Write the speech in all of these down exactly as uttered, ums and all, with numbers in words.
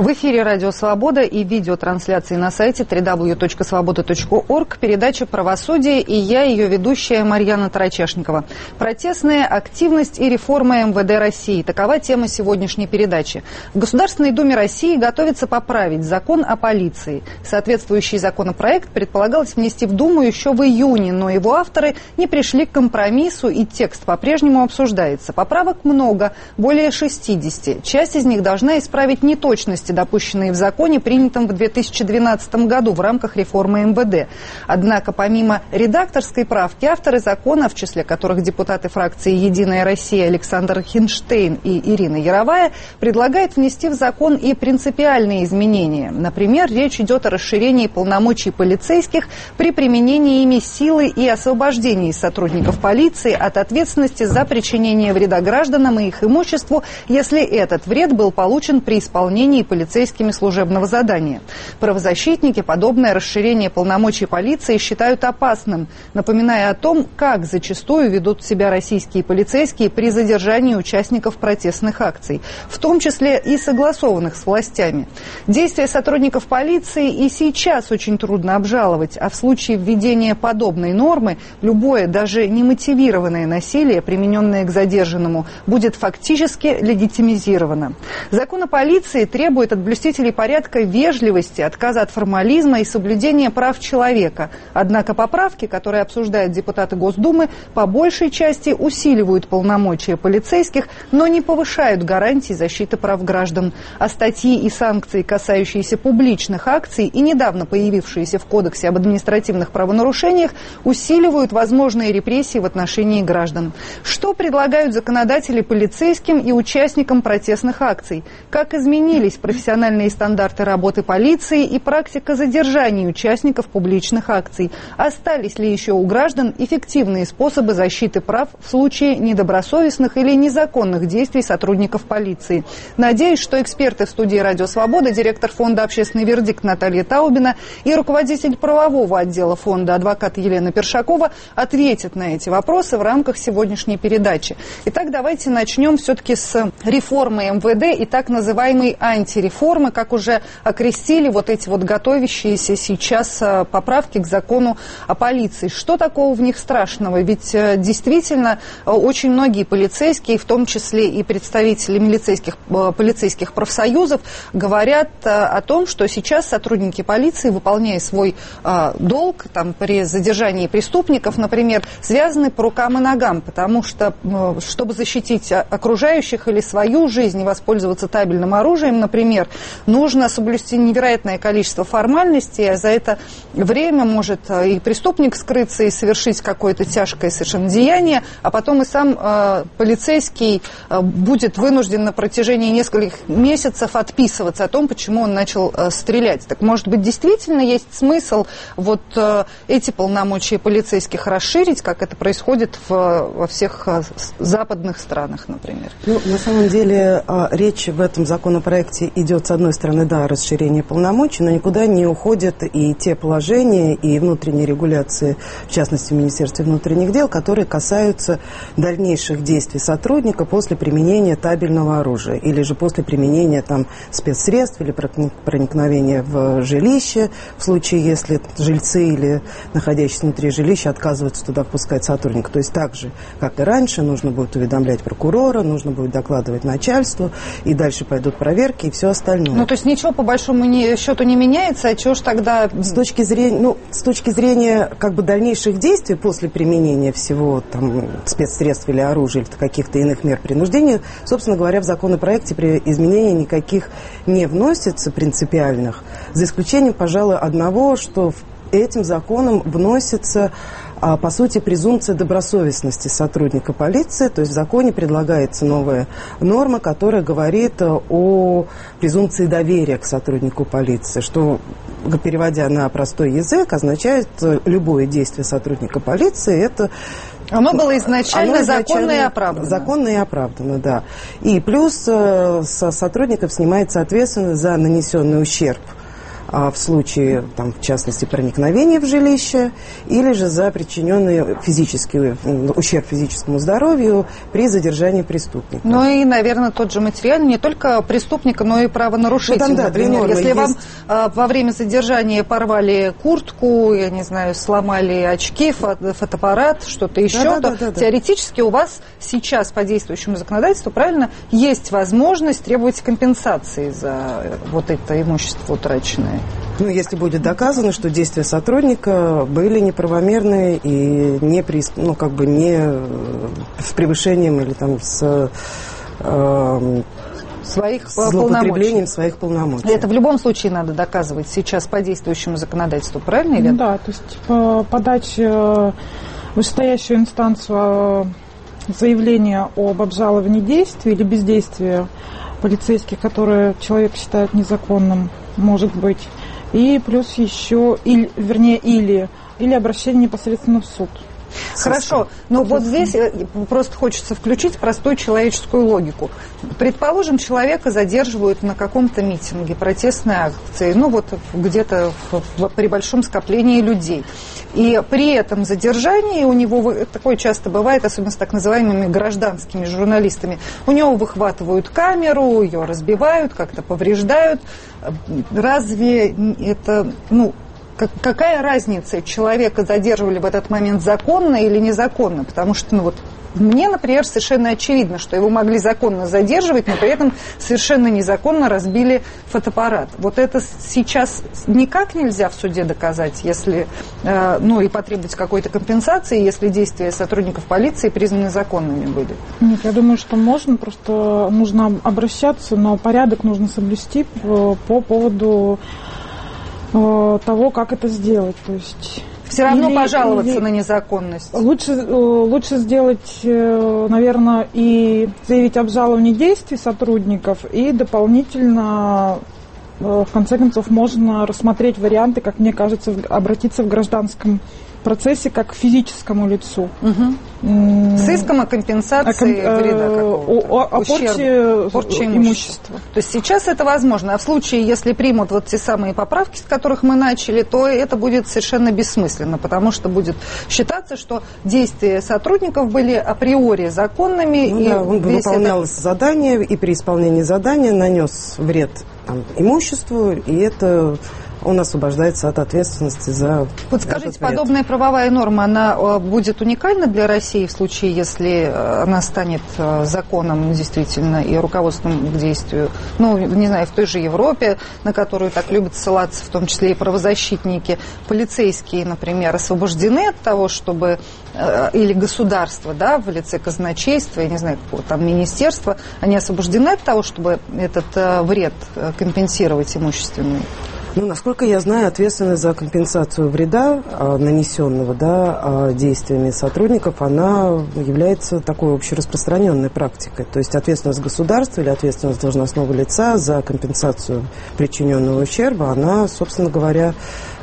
В эфире «Радио Свобода» и видеотрансляции на сайте дабл ю дабл ю дабл ю точка свобода точка орг. Передача «Правосудие» и я, ее ведущая Марьяна Тарачешникова. Протестная активность и реформа эм вэ дэ России. Такова тема сегодняшней передачи. В Государственной Думе России готовится поправить закон о полиции. Соответствующий законопроект предполагалось внести в Думу еще в июне, но его авторы не пришли к компромиссу, и текст по-прежнему обсуждается. Поправок много, более шестидесяти. Часть из них должна исправить неточности, допущенные в законе, принятом в две тысячи двенадцатом году в рамках реформы эм вэ дэ. Однако, помимо редакторской правки, авторы закона, в числе которых депутаты фракции «Единая Россия» Александр Хинштейн и Ирина Яровая, предлагают внести в закон и принципиальные изменения. Например, речь идет о расширении полномочий полицейских при применении ими силы и освобождении сотрудников полиции от ответственности за причинение вреда гражданам и их имуществу, если этот вред был получен при исполнении полицейскими служебного задания. Правозащитники подобное расширение полномочий полиции считают опасным, напоминая о том, как зачастую ведут себя российские полицейские при задержании участников протестных акций, в том числе и согласованных с властями. Действия сотрудников полиции и сейчас очень трудно обжаловать, а в случае введения подобной нормы любое, даже немотивированное насилие, примененное к задержанному, будет фактически легитимизировано. Закон о полиции требует от блюстителей порядка вежливости, отказа от формализма и соблюдения прав человека. Однако поправки, которые обсуждают депутаты Госдумы, по большей части усиливают полномочия полицейских, но не повышают гарантий защиты прав граждан. А статьи и санкции, касающиеся публичных акций и недавно появившиеся в Кодексе об административных правонарушениях, усиливают возможные репрессии в отношении граждан. Что предлагают законодатели полицейским и участникам протестных акций? Как изменились профессиональные стандарты работы полиции и практика задержаний участников публичных акций? Остались ли еще у граждан эффективные способы защиты прав в случае недобросовестных или незаконных действий сотрудников полиции? Надеюсь, что эксперты в студии «Радио Свобода», директор фонда «Общественный вердикт» Наталья Таубина и руководитель правового отдела фонда адвокат Елена Першакова ответят на эти вопросы в рамках сегодняшней передачи. Итак, давайте начнем все-таки с реформы эм вэ дэ и так называемой антиреформы, как уже окрестили вот эти вот готовящиеся сейчас поправки к закону о полиции. Что такого в них страшного? Ведь действительно очень многие полицейские, в том числе и представители милицейских, полицейских профсоюзов, говорят о том, что сейчас сотрудники полиции, выполняя свой долг там, при задержании преступников, например, связаны по рукам и ногам, потому что, чтобы защитить окружающих или свою жизнь и воспользоваться табельным оружием, например, нужно соблюсти невероятное количество формальностей, а за это время может и преступник скрыться и совершить какое-то тяжкое совершенно деяние, а потом и сам э, полицейский э, будет вынужден на протяжении нескольких месяцев отписываться о том, почему он начал э, стрелять. Так, может быть, действительно есть смысл вот э, эти полномочия полицейских расширить, как это происходит в, во всех э, западных странах, например? Ну, на самом деле, э, речь в этом законопроекте идет, с одной стороны, да, о расширении полномочий, но никуда не уходят и те положения, и внутренние регуляции, в частности, в Министерстве внутренних дел, которые касаются дальнейших действий сотрудника после применения табельного оружия или же после применения там, спецсредств или проникновения в жилище, в случае, если жильцы или находящиеся внутри жилища отказываются туда впускать сотрудника. То есть так же, как и раньше, нужно будет уведомлять прокурора, нужно будет докладывать начальству, и дальше пойдут проверки и все остальное. Ну, то есть ничего по большому не, счету не меняется, а чего ж тогда... С точки зрения, ну, с точки зрения как бы дальнейших действий после применения всего там спецсредств или оружия или каких-то иных мер принуждения, собственно говоря, в законопроекте при изменении никаких не вносится принципиальных, за исключением, пожалуй, одного, что этим законом вносится, по сути, презумпция добросовестности сотрудника полиции. То есть в законе предлагается новая норма, которая говорит о презумпции доверия к сотруднику полиции, что, переводя на простой язык, означает любое действие сотрудника полиции, это... Оно было изначально, Оно изначально законно и оправдано. Законно и оправдано, да. И плюс э, со сотрудников снимается ответственность за нанесенный ущерб а в случае, там, в частности, проникновения в жилище, или же за причиненный физический ущерб физическому здоровью при задержании преступника. Ну и, наверное, тот же материальный, не только преступника, но и правонарушителя. Ну, там, да, например, если есть. Вам а, во время задержания порвали куртку, я не знаю, сломали очки, фото, фотоаппарат, что-то еще, да, да, то да, да, теоретически да. у вас сейчас по действующему законодательству, правильно, есть возможность требовать компенсации за вот это имущество утраченное. Ну, если будет доказано, что действия сотрудника были неправомерные и не, при, ну, как бы не с превышением или там с... Э, своих злоупотреблением своих полномочий. Это в любом случае надо доказывать сейчас по действующему законодательству, правильно? Или? Ну, да, то есть подать в вышестоящую инстанцию заявление об обжаловании действий или бездействия полицейских, которые человек считает незаконным, может быть, и плюс еще, или, вернее, или, или обращение непосредственно в суд. Хорошо, но вот здесь просто хочется включить простую человеческую логику. Предположим, человека задерживают на каком-то митинге, протестной акции, ну вот где-то в, в, при большом скоплении людей. И при этом задержании у него, такое часто бывает, особенно с так называемыми гражданскими журналистами, у него выхватывают камеру, ее разбивают, как-то повреждают. Разве это, ну... Какая разница, человека задерживали в этот момент законно или незаконно? Потому что, ну вот, мне, например, совершенно очевидно, что его могли законно задерживать, но при этом совершенно незаконно разбили фотоаппарат. Вот это сейчас никак нельзя в суде доказать, если, э, ну и потребовать какой-то компенсации, если действия сотрудников полиции признаны законными были. Нет, я думаю, что можно, просто нужно обращаться, но порядок нужно соблюсти по, по поводу того, как это сделать. То есть все равно или, пожаловаться или на незаконность. Лучше, лучше сделать, наверное, и заявить обжалование действий сотрудников, и дополнительно, в конце концов, можно рассмотреть варианты, как мне кажется, обратиться в гражданском процессе как к физическому лицу. Угу. С иском о компенсации о, вреда какого-то. О, о порче, порче имущества. имущества. То есть сейчас это возможно. А в случае, если примут вот те самые поправки, с которых мы начали, то это будет совершенно бессмысленно, потому что будет считаться, что действия сотрудников были априори законными. Ну, и да, он выполнял это... задание, и при исполнении задания нанес вред там, имуществу, и это... он освобождается от ответственности за... Вот скажите, подобная правовая норма, она будет уникальна для России в случае, если она станет законом действительно и руководством к действию? Ну, не знаю, в той же Европе, на которую так любят ссылаться, в том числе и правозащитники, полицейские, например, освобождены от того, чтобы... или государство, да, в лице казначейства, я не знаю, какого там министерства, они освобождены от того, чтобы этот вред компенсировать имущественный? Ну, насколько я знаю, ответственность за компенсацию вреда, а, нанесенного да, а, действиями сотрудников, она является такой общераспространенной практикой. То есть ответственность государства или ответственность должностного лица за компенсацию причиненного ущерба, она, собственно говоря,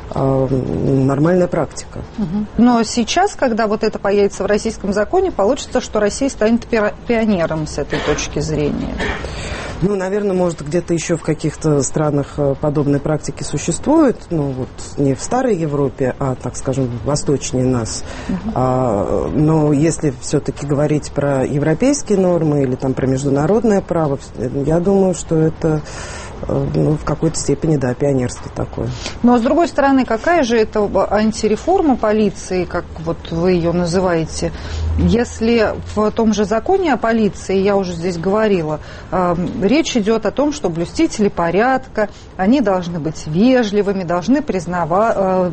нормальная практика. Угу. Но сейчас, когда вот это появится в российском законе, получится, что Россия станет пионером с этой точки зрения. Ну, наверное, может, где-то еще в каких-то странах подобной практики существует, ну, вот не в старой Европе, а, так скажем, восточнее нас. Uh-huh. А, но если все-таки говорить про европейские нормы или там про международное право, я думаю, что это... ну, в какой-то степени, да, пионерство такое. Но, с другой стороны, какая же это антиреформа полиции, как вот вы ее называете, если в том же законе о полиции, я уже здесь говорила, э, речь идет о том, что блюстители порядка, они должны быть вежливыми, должны признавать, э,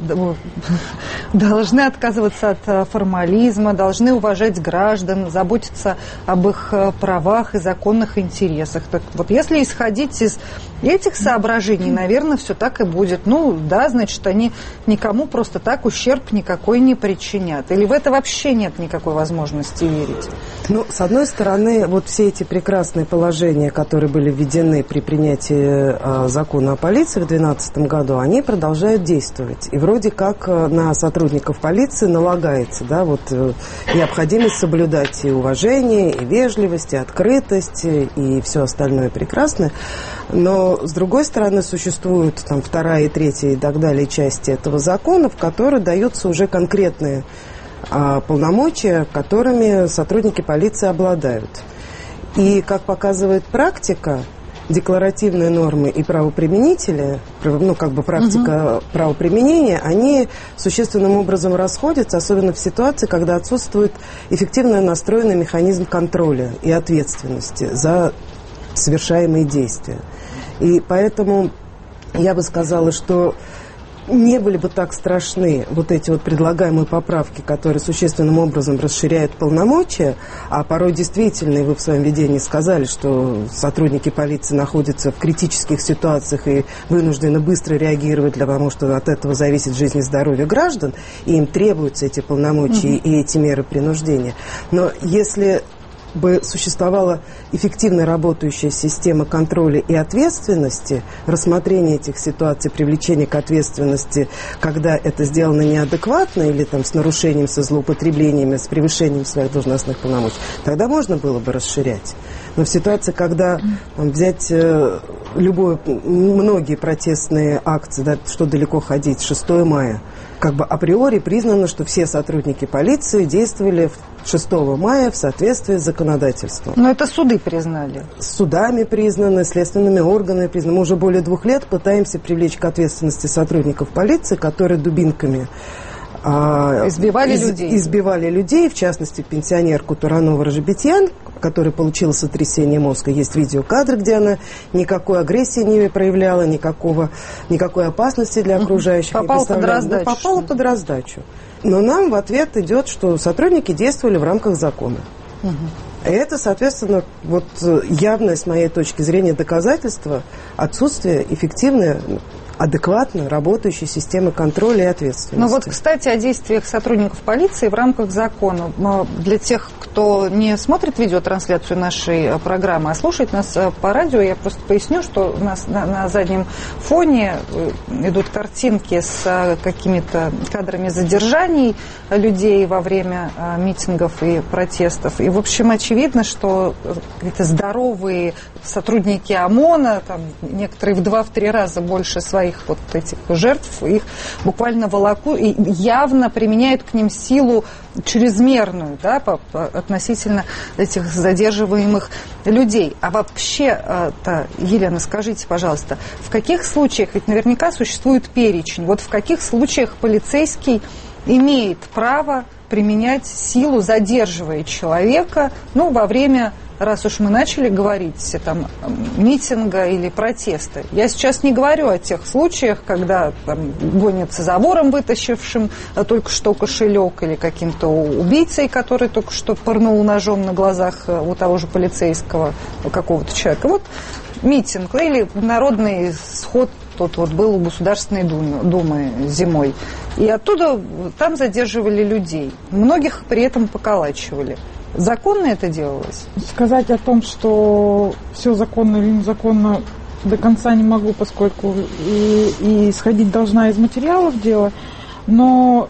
должны отказываться от формализма, должны уважать граждан, заботиться об их правах и законных интересах. Так вот, если исходить из этих соображений, наверное, все так и будет. Ну, да, значит, они никому просто так ущерб никакой не причинят. Или в это вообще нет никакой возможности верить? Ну, с одной стороны, вот все эти прекрасные положения, которые были введены при принятии э, закона о полиции в две тысячи двенадцатом году, они продолжают действовать. И вроде как э, на сотрудников полиции налагается, да, вот э, необходимость соблюдать и уважение, и вежливость, и открытость, и все остальное прекрасное. Но Но, с другой стороны, существуют там вторая и третья и так далее части этого закона, в которых даются уже конкретные а, полномочия, которыми сотрудники полиции обладают. И, как показывает практика, декларативные нормы и правоприменители, ну, как бы практика угу. правоприменения, они существенным образом расходятся, особенно в ситуации, когда отсутствует эффективно настроенный механизм контроля и ответственности за совершаемые действия. И поэтому я бы сказала, что не были бы так страшны вот эти вот предлагаемые поправки, которые существенным образом расширяют полномочия, а порой действительно, и вы в своем видении сказали, что сотрудники полиции находятся в критических ситуациях и вынуждены быстро реагировать, потому что от этого зависит жизнь и здоровье граждан, и им требуются эти полномочия mm-hmm. и эти меры принуждения. Но если бы существовала эффективно работающая система контроля и ответственности, рассмотрения этих ситуаций, привлечения к ответственности, когда это сделано неадекватно или там, с нарушением, со злоупотреблениями, с превышением своих должностных полномочий, тогда можно было бы расширять. Но в ситуации, когда там, взять э, любое, многие протестные акции, да, что далеко ходить, шестое мая, как бы априори признано, что все сотрудники полиции действовали шестого мая в соответствии с законодательством. Но это суды признали. Судами признаны, следственными органами признаны. Мы уже более двух лет пытаемся привлечь к ответственности сотрудников полиции, которые дубинками а, избивали, из, людей. избивали людей, в частности, пенсионерку Туранова Рожебетьян, которая получила сотрясение мозга. Есть видеокадры, где она никакой агрессии не проявляла, никакого, никакой опасности для окружающих попала не представляла. Под раздачу. Но попала под раздачу. Но нам в ответ идет, что сотрудники действовали в рамках закона. Угу. И это, соответственно, вот явное, с моей точки зрения, доказательство отсутствия эффективной, адекватно работающей системы контроля и ответственности. Ну вот, кстати, о действиях сотрудников полиции в рамках закона. Для тех, кто не смотрит видеотрансляцию нашей программы, а слушает нас по радио, я просто поясню, что у нас на, на заднем фоне идут картинки с какими-то кадрами задержаний людей во время митингов и протестов. И, в общем, очевидно, что какие-то здоровые сотрудники ОМОНа, там, некоторые в два-три раза больше своих вот этих жертв, их буквально волокут и явно применяют к ним силу чрезмерную, да, по, по, относительно этих задерживаемых людей. А вообще-то, Елена, скажите, пожалуйста, в каких случаях, ведь наверняка существует перечень, вот в каких случаях полицейский имеет право применять силу, задерживая человека, ну, во время, раз уж мы начали говорить, там, митинга или протеста. Я сейчас не говорю о тех случаях, когда там, гонятся за вором, вытащившим только что кошелек, или каким-то убийцей, который только что пырнул ножом на глазах у того же полицейского какого-то человека. Вот митинг или народный сход тот вот был у Государственной Думы, Думы зимой. И оттуда там задерживали людей. Многих при этом поколачивали. Законно это делалось? Сказать о том, что все законно или незаконно, до конца не могу, поскольку и, и исходить должна из материалов дела. Но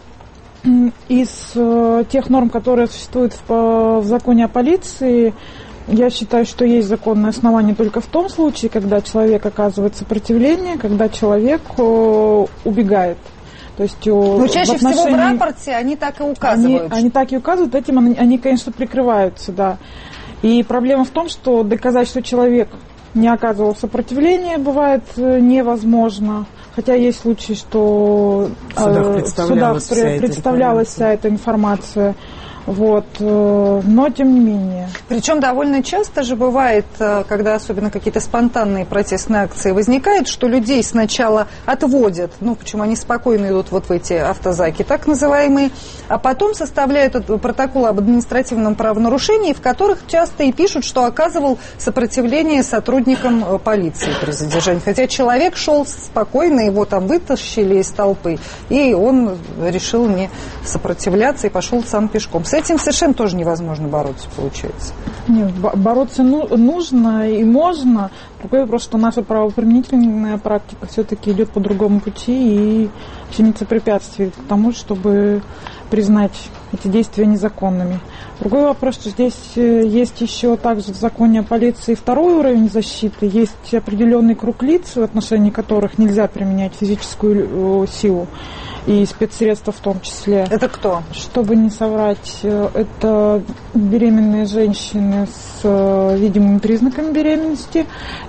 из э, тех норм, которые существуют в, в законе о полиции, я считаю, что есть законное основание только в том случае, когда человек оказывает сопротивление, когда человек э, убегает. То есть, Но чаще в всего в рапорте они так и указывают. Они, они так и указывают, этим они, они, конечно, прикрываются, да. И проблема в том, что доказать, что человек не оказывал сопротивления, бывает невозможно. Хотя есть случаи, что в судах э, представлялась, в судах вся, представлялась эта вся эта информация. Вот, но тем не менее. Причем довольно часто же бывает, когда особенно какие-то спонтанные протестные акции возникают, что людей сначала отводят, ну, почему они спокойно идут вот в эти автозаки, так называемые, а потом составляют протокол об административном правонарушении, в которых часто и пишут, что оказывал сопротивление сотрудникам полиции при задержании. Хотя человек шел спокойно, его там вытащили из толпы, и он решил не сопротивляться и пошел сам пешком. С этим совершенно тоже невозможно бороться, получается. Нет, бороться ну, нужно и можно. Другой вопрос, что наша правоприменительная практика все-таки идет по другому пути и чинится препятствий к тому, чтобы признать эти действия незаконными. Другой вопрос, что здесь есть еще также в законе о полиции второй уровень защиты. Есть определенный круг лиц, в отношении которых нельзя применять физическую силу и спецсредства в том числе. Это кто? Чтобы не соврать, это беременные женщины с видимыми признаками беременности,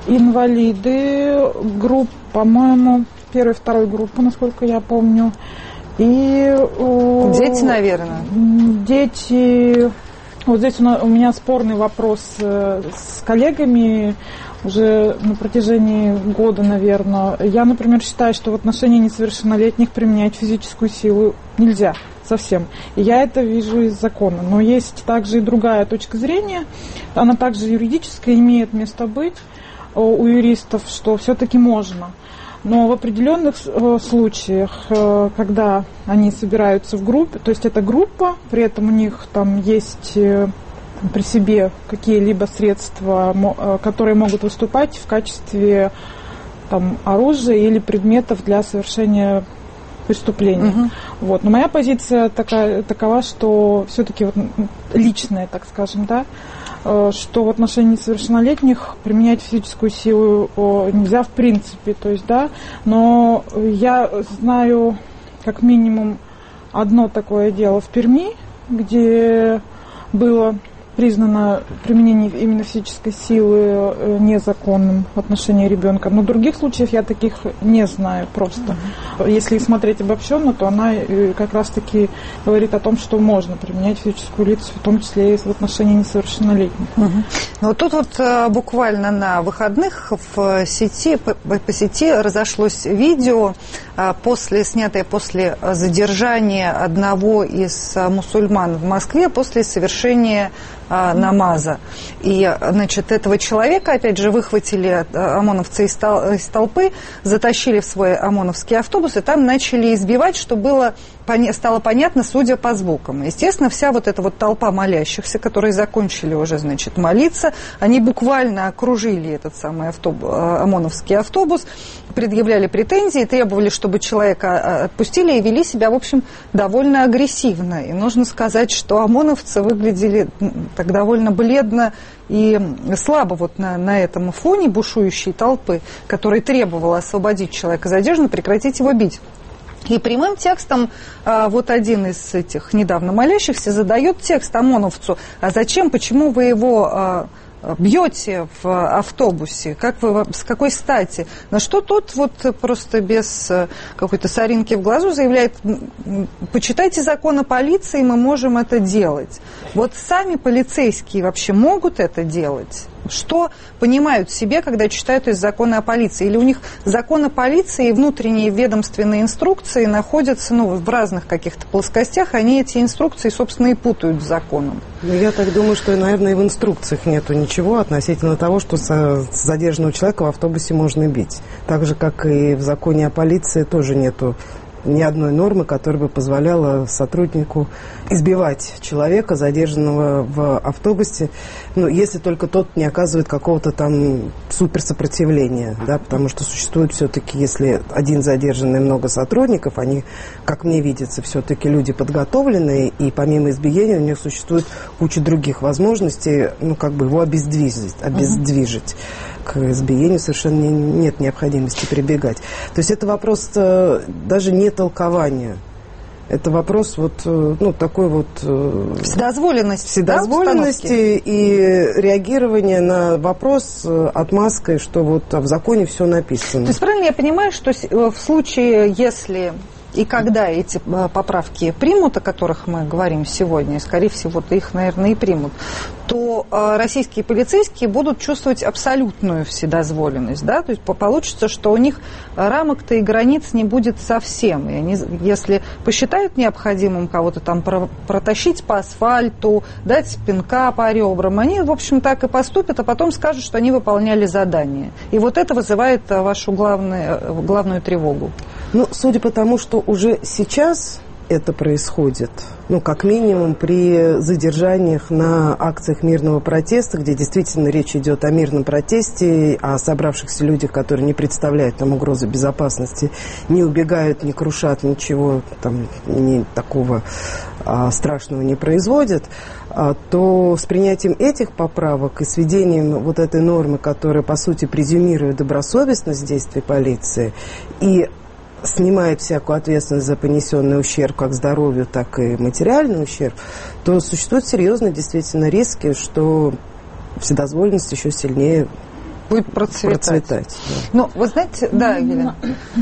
инвалиды, групп, по-моему, первой и второй группы, насколько я помню. И дети, наверное. Дети. Вот здесь у меня спорный вопрос с коллегами уже на протяжении года, наверное. Я, например, считаю, что в отношении несовершеннолетних применять физическую силу нельзя совсем. И я это вижу из закона. Но есть также и другая точка зрения. Она также юридическая, имеет место быть у юристов, что все-таки можно. Но в определенных случаях, когда они собираются в группе, то есть это группа, при этом у них там есть при себе какие-либо средства, которые могут выступать в качестве там, оружия или предметов для совершения преступления. Угу. Вот. Но моя позиция такая, такова, что все-таки вот личная, так скажем, да, что в отношении несовершеннолетних применять физическую силу нельзя в принципе, то есть, да, но я знаю как минимум одно такое дело в Перми, где было признано применение именно физической силы незаконным в отношении ребенка. Но других случаев я таких не знаю просто. Mm-hmm. Если смотреть обобщенно, то она как раз-таки говорит о том, что можно применять физическую лицу, в том числе и в отношении несовершеннолетних. Mm-hmm. Ну, тут вот буквально на выходных в сети, по, по сети разошлось видео, после, снятое после задержания одного из мусульман в Москве после совершения намаза. И, значит, этого человека, опять же, выхватили ОМОНовцы из, тол- из толпы, затащили в свой ОМОНовский автобус, и там начали избивать, что было, стало понятно, судя по звукам. Естественно, вся вот эта вот толпа молящихся, которые закончили уже, значит, молиться, они буквально окружили этот самый автобус, ОМОНовский автобус, предъявляли претензии, требовали, чтобы человека отпустили и вели себя, в общем, довольно агрессивно. И нужно сказать, что ОМОНовцы выглядели так довольно бледно и слабо вот на, на этом фоне бушующей толпы, которая требовала освободить человека задержанного, прекратить его бить. И прямым текстом а, вот один из этих недавно молящихся задает текст ОМОНовцу: а зачем, почему вы его а, бьете в автобусе, как вы, с какой стати? На что тот вот просто без какой-то соринки в глазу заявляет: почитайте закон о полиции, мы можем это делать. Вот сами полицейские вообще могут это делать? Что понимают в себе, когда читают из закона о полиции? Или у них закон о полиции и внутренние ведомственные инструкции находятся, ну, в разных каких-то плоскостях, они эти инструкции, собственно, и путают с законом? Ну, я так думаю, что, наверное, и в инструкциях нету ничего относительно того, что задержанного человека в автобусе можно бить. Так же, как и в законе о полиции, тоже нету ни одной нормы, которая бы позволяла сотруднику избивать человека, задержанного в автобусе, ну, если только тот не оказывает какого-то там суперсопротивления, да, потому что существует все-таки, если один задержанный, много сотрудников, они, как мне видится, все-таки люди подготовленные, и помимо избиения у них существует куча других возможностей, ну, как бы его обездвижить, обездвижить. К избиению совершенно нет необходимости прибегать. То есть это вопрос даже не толкования. Это вопрос вот, ну, такой вот... Вседозволенности. Вседозволенности, да, и реагирования на вопрос отмазкой, что вот в законе все написано. То есть правильно я понимаю, что в случае, если... И когда эти поправки примут, о которых мы говорим сегодня, скорее всего, их, наверное, и примут, то российские полицейские будут чувствовать абсолютную вседозволенность, да, то есть получится, что у них рамок-то и границ не будет совсем, и они, если посчитают необходимым кого-то там протащить по асфальту, дать пинка по ребрам, они, в общем, так и поступят, а потом скажут, что они выполняли задание. И вот это вызывает вашу главную, главную тревогу. Ну, судя по тому, что уже сейчас это происходит. Ну, как минимум, при задержаниях на акциях мирного протеста, где действительно речь идет о мирном протесте, о собравшихся людях, которые не представляют там угрозы безопасности, не убегают, не крушат, ничего там не, такого а, страшного не производят, а, то с принятием этих поправок и с введением вот этой нормы, которая, по сути, презюмирует добросовестность действий полиции и снимает всякую ответственность за понесенный ущерб, как здоровью, так и материальный ущерб, то существуют серьезные действительно риски, что вседозволенность еще сильнее будет процветать. процветать да. Ну, вы знаете, да, Елена.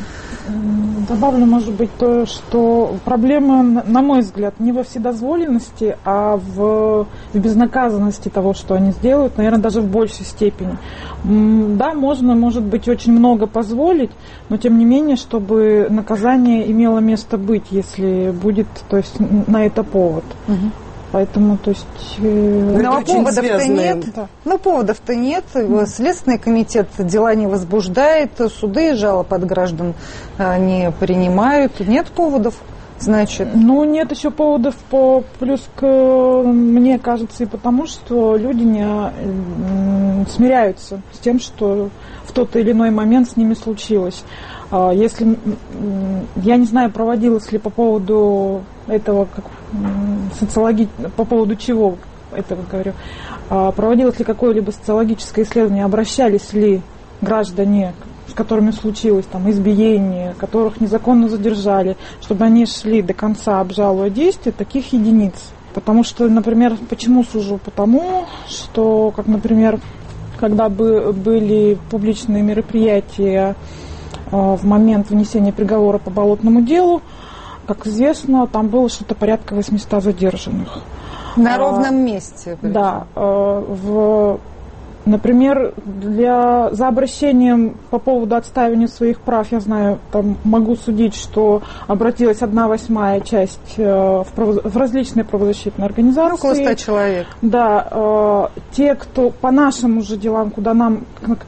Добавлю, может быть, то, что проблема, на мой взгляд, не во вседозволенности, а в, в безнаказанности того, что они сделают, наверное, даже в большей степени. Да, можно, может быть, очень много позволить, но, тем не менее, чтобы наказание имело место быть, если будет, то есть, на это повод. Угу. Поэтому, то есть... Э... Но поводов-то нет. Да. Ну, поводов-то нет. Следственный комитет дела не возбуждает, суды жалоб от граждан не принимают. Нет поводов, значит. Ну, нет еще поводов по плюс к, мне кажется, и потому, что люди не э, смиряются с тем, что в тот или иной момент с ними случилось. Если, я не знаю, проводилось ли по поводу этого, как, социологи... по поводу чего этого говорю, проводилось ли какое-либо социологическое исследование, обращались ли граждане, с которыми случилось там избиение, которых незаконно задержали, чтобы они шли до конца, обжалуя действия, таких единиц. Потому что, например, почему сужу? Потому что, как, например, когда бы были публичные мероприятия в момент вынесения приговора по болотному делу, как известно, там было что-то порядка восемьсот задержанных. На а, ровном месте. Причем. Да. В, например, для, за обращением по поводу отстаивания своих прав, я знаю, там могу судить, что обратилась одна восьмая часть в, право, в различные правозащитные организации. Около ста человек. Да. Те, кто по нашим уже делам, куда нам,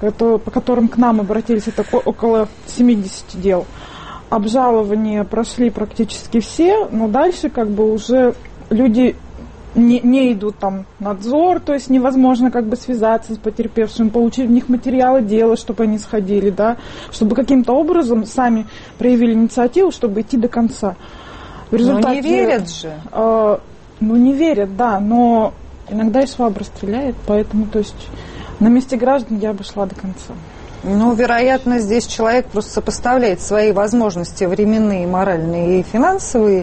по которым к нам обратились, это около семидесяти дел. Обжалования прошли практически все, но дальше как бы уже люди не, не идут там надзор, то есть невозможно как бы связаться с потерпевшим, получить у них материалы дела, чтобы они сходили, да, чтобы каким-то образом сами проявили инициативу, чтобы идти до конца. В результате, но не верят же. Э, ну не верят, да, но иногда и швабра стреляет, поэтому, то есть на месте граждан я бы шла до конца. Ну, вероятно, здесь человек просто сопоставляет свои возможности временные, моральные и финансовые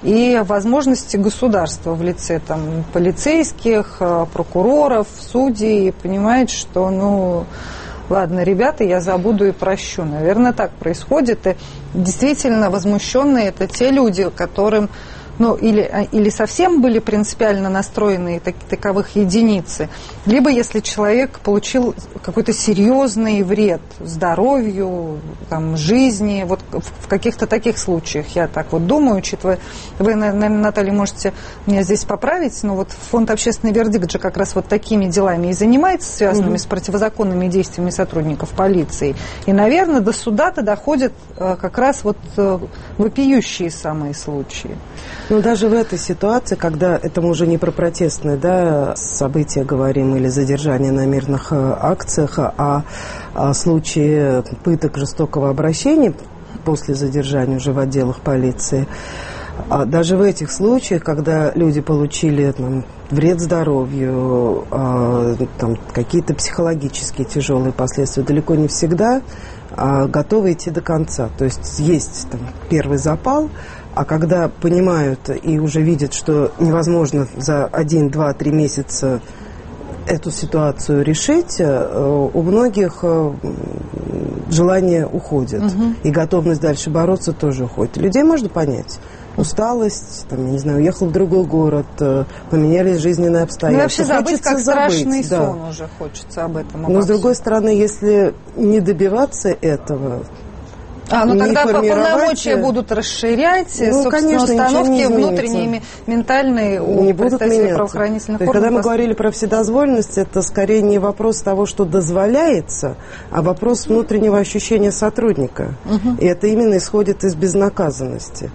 и возможности государства в лице там, полицейских, прокуроров, судей, и понимает, что, ну, ладно, ребята, я забуду и прощу. Наверное, так происходит. И действительно возмущенные это те люди, которым... Ну, или, или совсем были принципиально настроенные так, таковых единицы, либо если человек получил какой-то серьезный вред здоровью, там, жизни, вот в, в каких-то таких случаях, я так вот думаю, учитывая, вы, наверное, Наталья, можете меня здесь поправить, но вот фонд «Общественный вердикт» же как раз вот такими делами и занимается, связанными mm-hmm. с противозаконными действиями сотрудников полиции, и, наверное, до суда-то доходят как раз вот вопиющие самые случаи. Но даже в этой ситуации, когда это мы уже не про протестные, да, события говорим или задержание на мирных акциях, а о случае пыток, жестокого обращения после задержания уже в отделах полиции, даже в этих случаях, когда люди получили там, вред здоровью, там, какие-то психологические тяжелые последствия, далеко не всегда готовы идти до конца. То есть есть там, первый запал, а когда понимают и уже видят, что невозможно за один, два, три месяца эту ситуацию решить, у многих желание уходит. Угу. И готовность дальше бороться тоже уходит. Людей можно понять. Усталость, там, я не знаю, уехал в другой город, поменялись жизненные обстоятельства. Ну, вообще забыть, хочется как забыть, страшный да. сон уже хочется об этом. Но, с другой стороны, если не добиваться этого... А, ну тогда полномочия будут расширять, ну, собственно, конечно, установки внутренние, ментальные у не представителей правоохранительных органов. Когда мы говорили про вседозволенность, это скорее не вопрос того, что дозволяется, а вопрос внутреннего ощущения сотрудника. Угу. И это именно исходит из безнаказанности.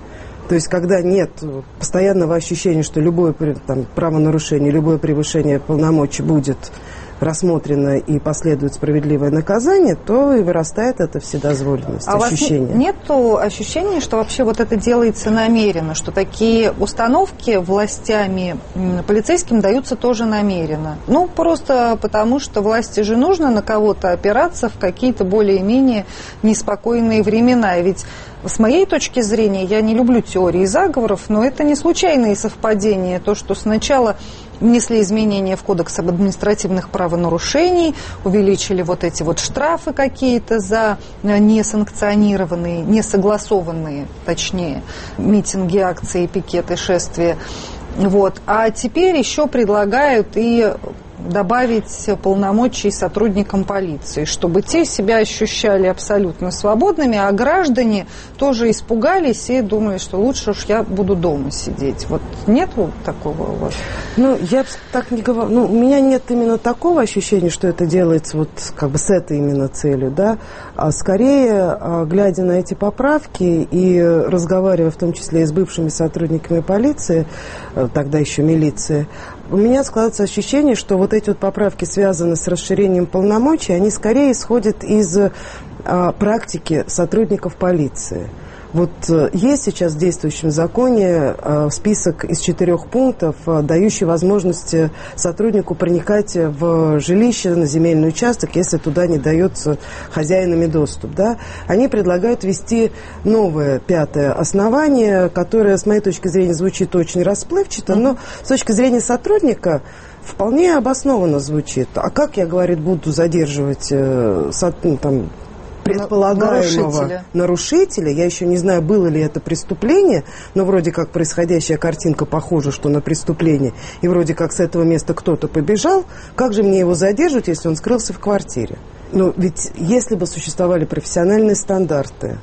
То есть, когда нет постоянного ощущения, что любое там, правонарушение, любое превышение полномочий будет рассмотрено и последует справедливое наказание, то и вырастает эта вседозволенность, а ощущение. У вас нету ощущения, что вообще вот это делается намеренно, что такие установки властями полицейским даются тоже намеренно? Ну, просто потому, что власти же нужно на кого-то опираться в какие-то более-менее неспокойные времена. И ведь с моей точки зрения, я не люблю теории заговоров, но это не случайные совпадения. То, что сначала внесли изменения в Кодекс об административных правонарушений, увеличили вот эти вот штрафы какие-то за несанкционированные, несогласованные, точнее, митинги, акции, пикеты, шествия. Вот. А теперь еще предлагают и добавить полномочий сотрудникам полиции, чтобы те себя ощущали абсолютно свободными, а граждане тоже испугались и думали, что лучше уж я буду дома сидеть. Вот нет вот такого у вас? Ну, я так не говорю. Ну, у меня нет именно такого ощущения, что это делается вот как бы с этой именно целью, да. А скорее, глядя на эти поправки и разговаривая в том числе и с бывшими сотрудниками полиции, тогда еще милиции, у меня складывается ощущение, что вот эти вот поправки связаны с расширением полномочий, они скорее исходят из а, практики сотрудников полиции. Вот есть сейчас в действующем законе э, список из четырех пунктов, э, дающий возможность сотруднику проникать в жилище, на земельный участок, если туда не дается хозяинами доступ. Да? Они предлагают ввести новое пятое основание, которое, с моей точки зрения, звучит очень расплывчато, но с точки зрения сотрудника вполне обоснованно звучит. А как я, говорит, буду задерживать э, со, ну, там, предполагаемого нарушителя. нарушителя, я еще не знаю, было ли это преступление, но вроде как происходящая картинка похожа, что на преступление, и вроде как с этого места кто-то побежал, как же мне его задерживать, если он скрылся в квартире? Ну, ведь если бы существовали профессиональные стандарты,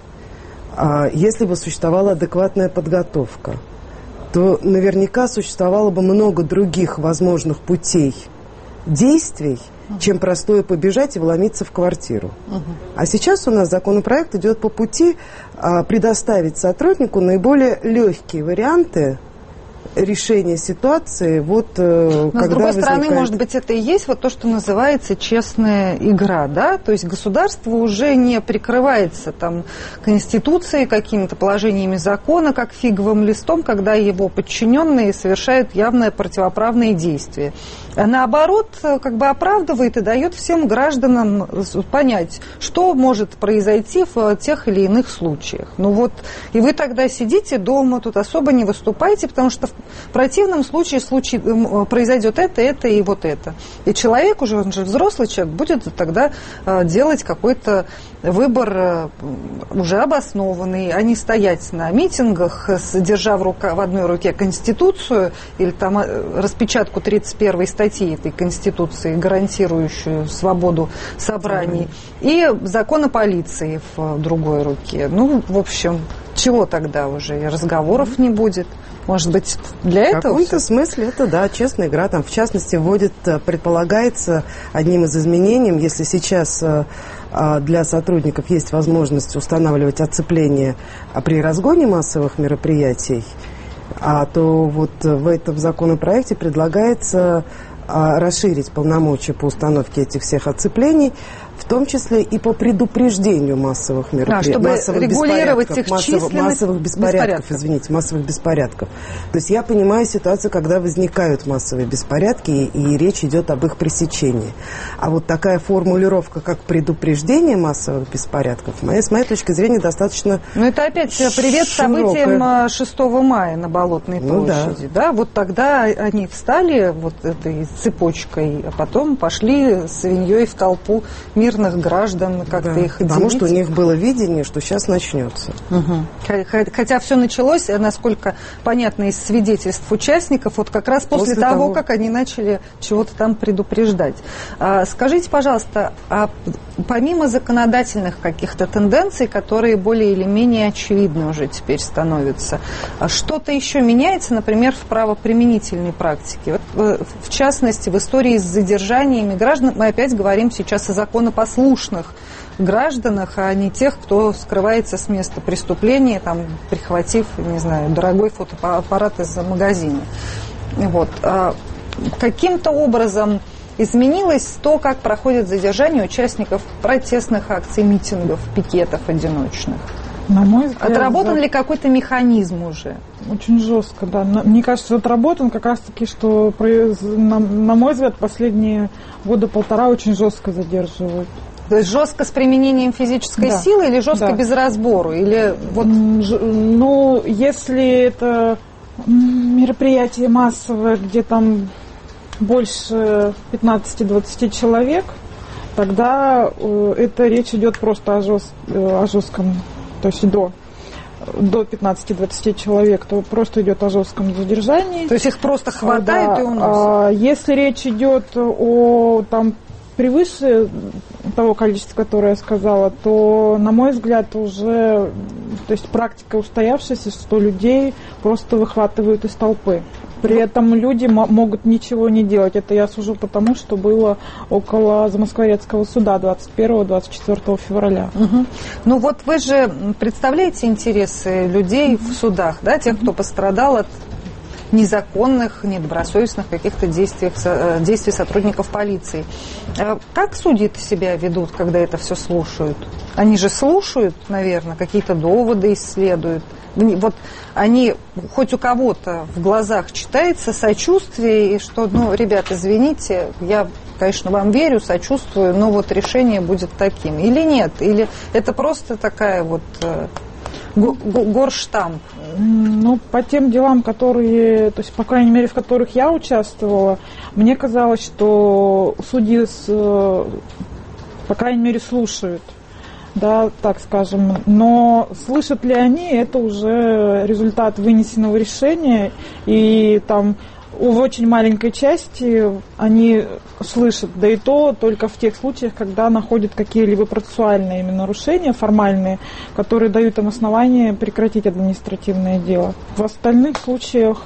а если бы существовала адекватная подготовка, то наверняка существовало бы много других возможных путей действий, чем простое побежать и вломиться в квартиру. Uh-huh. А сейчас у нас законопроект идет по пути а, предоставить сотруднику наиболее легкие варианты решения ситуации. Вот, Но когда с другой возникает... стороны, может быть, это и есть вот то, что называется честная игра, да? То есть государство уже не прикрывается там Конституцией, какими-то положениями закона, как фиговым листом, когда его подчиненные совершают явное противоправные действия. А наоборот, как бы оправдывает и дает всем гражданам понять, что может произойти в тех или иных случаях. Ну вот, и вы тогда сидите дома, тут особо не выступаете, потому что в противном случае случай, произойдет это, это и вот это. И человек уже, он же взрослый человек, будет тогда делать какой-то выбор уже обоснованный, а не стоять на митингах, держа в, рука, в одной руке Конституцию или там распечатку тридцать первой статьи этой Конституции, гарантирующую свободу собраний, и закон о полиции в другой руке. Ну, в общем, чего тогда уже? Разговоров не будет. Может быть, для этого? В каком-то смысле это, да, честная игра. Там, в частности, вводит, предполагается, одним из изменений, если сейчас для сотрудников есть возможность устанавливать оцепление при разгоне массовых мероприятий, а то вот в этом законопроекте предлагается расширить полномочия по установке этих всех оцеплений, в том числе и по предупреждению массовых мероприятий, а, чтобы массовых регулировать беспорядков, их массовых, массовых беспорядков, беспорядков, извините, массовых беспорядков. То есть я понимаю ситуацию, когда возникают массовые беспорядки, и, и речь идет об их пресечении. А вот такая формулировка, как предупреждение массовых беспорядков, моя, с моей точки зрения, достаточно Ну это опять привет широкая. событиям шестого мая на Болотной ну, площади. Да. Да, вот тогда они встали вот этой цепочкой, а потом пошли свиньей в толпу мирных граждан, как-то да, их потому делить. что у них было видение, что сейчас начнется. Угу. Хотя все началось, насколько понятно из свидетельств участников, вот как раз после, после того, того, как они начали чего-то там предупреждать. А, скажите, пожалуйста, а помимо законодательных каких-то тенденций, которые более или менее очевидны уже теперь становятся, что-то еще меняется, например, в правоприменительной практике? Вот в частности, в истории с задержаниями граждан, мы опять говорим сейчас о законопослушных гражданах, а не тех, кто скрывается с места преступления, там, прихватив, не знаю, дорогой фотоаппарат из магазина. Вот. Каким-то образом изменилось то, как проходит задержание участников протестных акций, митингов, пикетов одиночных? На мой взгляд, отработан за... ли какой-то механизм уже? Очень жестко, да. Мне кажется, отработан как раз-таки, что, на, на мой взгляд, последние года полтора очень жестко задерживают. То есть жестко с применением физической да. силы или жестко да. без разбору? Или вот... Ну, если это мероприятие массовое, где там больше пятнадцати-двадцати человек, тогда это речь идет просто о, жест, о жестком, то есть до, до пятнадцати-двадцати человек, то просто идет о жестком задержании. То есть их просто хватает да. и уносит? А если речь идет о там превыше того количества, которое я сказала, то, на мой взгляд, уже, то есть практика устоявшаяся, что людей просто выхватывают из толпы. При этом люди м- могут ничего не делать. Это я сужу потому, что было около Замоскворецкого суда двадцать первого — двадцать четвёртого февраля. Угу. Ну вот вы же представляете интересы людей в судах, да, тех, кто пострадал от незаконных, недобросовестных каких-то действий, действий сотрудников полиции. Как судьи себя ведут, когда это все слушают? Они же слушают, наверное, какие-то доводы исследуют. Вот они, хоть у кого-то в глазах читается сочувствие, и что, ну, ребят, извините, я, конечно, вам верю, сочувствую, но вот решение будет таким. Или нет? Или это просто такая вот горштамп? Ну, по тем делам, которые, то есть, по крайней мере, в которых я участвовала, мне казалось, что судьи, с, по крайней мере, слушают, да, так скажем. Но слышат ли они, это уже результат вынесенного решения, и там в очень маленькой части они слышат, да и то только в тех случаях, когда находят какие-либо процессуальные именно нарушения, формальные, которые дают им основание прекратить административное дело. В остальных случаях,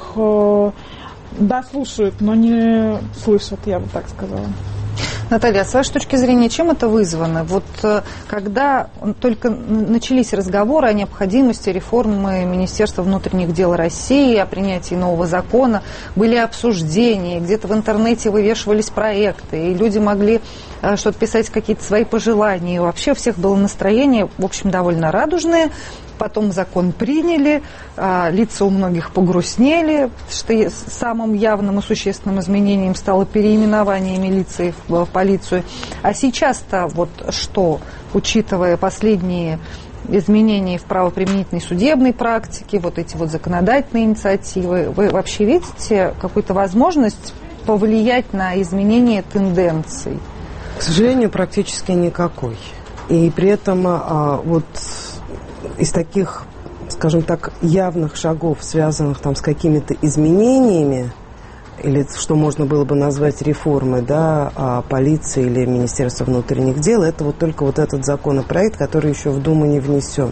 да, слушают, но не слышат, я бы так сказала. Наталья, с вашей точки зрения, чем это вызвано? Вот когда только начались разговоры о необходимости реформы Министерства внутренних дел России, о принятии нового закона, были обсуждения, где-то в интернете вывешивались проекты, и люди могли что-то писать, какие-то свои пожелания, и вообще у всех было настроение, в общем, довольно радужное. Потом закон приняли, лица у многих погрустнели, что самым явным и существенным изменением стало переименование милиции в полицию. А сейчас-то вот что, учитывая последние изменения в правоприменительной судебной практике, вот эти вот законодательные инициативы, вы вообще видите какую-то возможность повлиять на изменение тенденций? К сожалению, практически никакой. И при этом вот из таких, скажем так, явных шагов, связанных там с какими-то изменениями, или что можно было бы назвать реформой, да, полиции или Министерства внутренних дел, это вот только вот этот законопроект, который еще в Думу не внесен.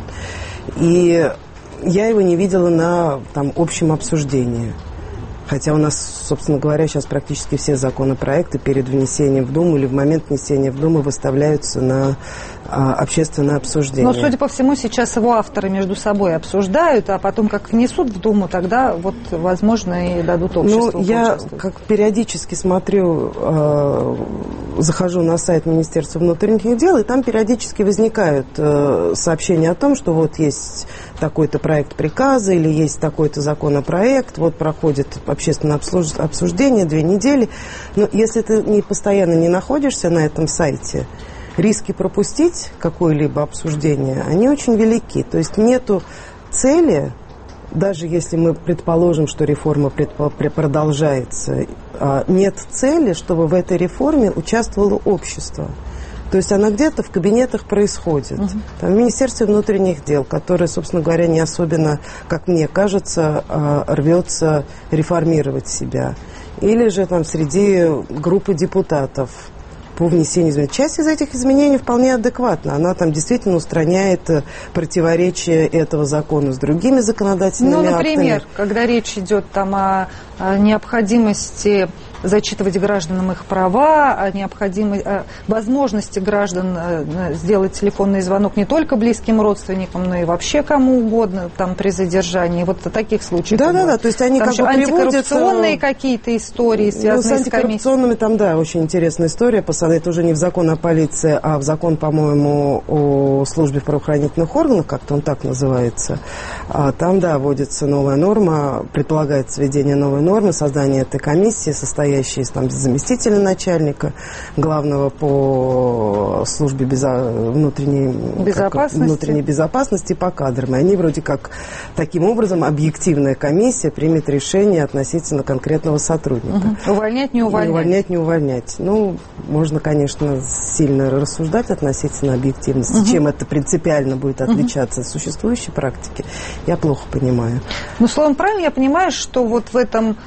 И я его не видела на там общем обсуждении. Хотя у нас, собственно говоря, сейчас практически все законопроекты перед внесением в Думу или в момент внесения в Думу выставляются на а, общественное обсуждение. Но, судя по всему, сейчас его авторы между собой обсуждают, а потом, как внесут в Думу, тогда, вот, возможно, и дадут обществу. Ну, я как периодически смотрю, э, захожу на сайт Министерства внутренних дел, и там периодически возникают э, сообщения о том, что вот есть такой-то проект приказа или есть такой-то законопроект, вот проходит общественное обсуждение две недели. Но если ты не постоянно не находишься на этом сайте, риски пропустить какое-либо обсуждение, они очень велики. То есть нету цели, даже если мы предположим, что реформа продолжается, нет цели, чтобы в этой реформе участвовало общество. То есть она где-то в кабинетах происходит. Uh-huh. Там, в Министерстве внутренних дел, которое, собственно говоря, не особенно, как мне кажется, рвется реформировать себя. Или же там среди группы депутатов, по внесению изменений. Часть из этих изменений вполне адекватна. Она там действительно устраняет противоречия этого закона с другими законодательными актами. Ну, например, актами. Когда речь идет там о, о необходимости зачитывать гражданам их права, о необходимой о возможности граждан сделать телефонный звонок не только близким родственникам, но и вообще кому угодно там при задержании. Вот в таких случаях. Да, да, да. То есть они там как бы антикоррупционные какие-то истории, связанные ну, с антикоррупционными, с там, да, очень интересная история. Это уже не в закон о полиции, а в закон, по-моему, о службе в правоохранительных органах, как-то он так называется. А там, да, вводится новая норма, предполагается введение новой нормы, создание этой комиссии, состоящей из там, заместителя начальника, главного по службе безо... внутренней, безопасности. Как, внутренней безопасности по кадрам. И они вроде как таким образом объективная комиссия примет решение относительно конкретного сотрудника. Угу. Увольнять, не увольнять. Не увольнять, не увольнять. Ну, можно, конечно, сильно рассуждать относительно объективности. Угу. Чем это принципиально будет отличаться угу. от существующей практики, я плохо понимаю. Ну, словом, правильно я понимаю, что вот в этом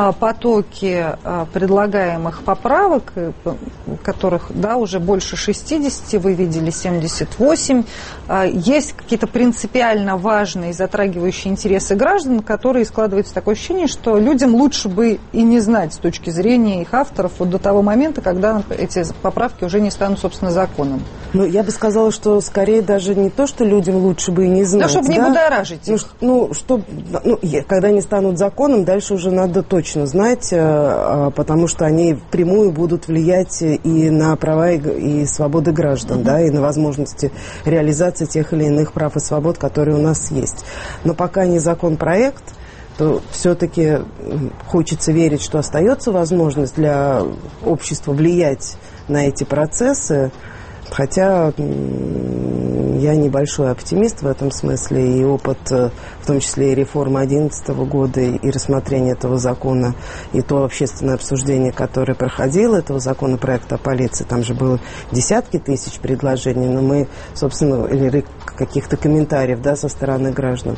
потоки предлагаемых поправок, которых, да, уже больше шестидесяти, вы видели семьдесят восемь, есть какие-то принципиально важные, затрагивающие интересы граждан, которые складывается такое ощущение, что людям лучше бы и не знать с точки зрения их авторов вот до того момента, когда эти поправки уже не станут, собственно, законом. Ну, я бы сказала, что скорее даже не то, что людям лучше бы и не знать. Да, чтобы не да? будоражить их. Ну, ну, что, ну, когда они станут законом, дальше уже надо точно знать, потому что они впрямую будут влиять и на права и свободы граждан, mm-hmm. да, и на возможности реализации тех или иных прав и свобод, которые у нас есть. Но пока не законопроект, то все-таки хочется верить, что остается возможность для общества влиять на эти процессы. Хотя я небольшой оптимист в этом смысле, и опыт, в том числе и реформы две тысячи одиннадцатого года, и рассмотрение этого закона, и то общественное обсуждение, которое проходило этого законопроекта о полиции, там же было десятки тысяч предложений, но мы, собственно, или каких-то комментариев, да, со стороны граждан,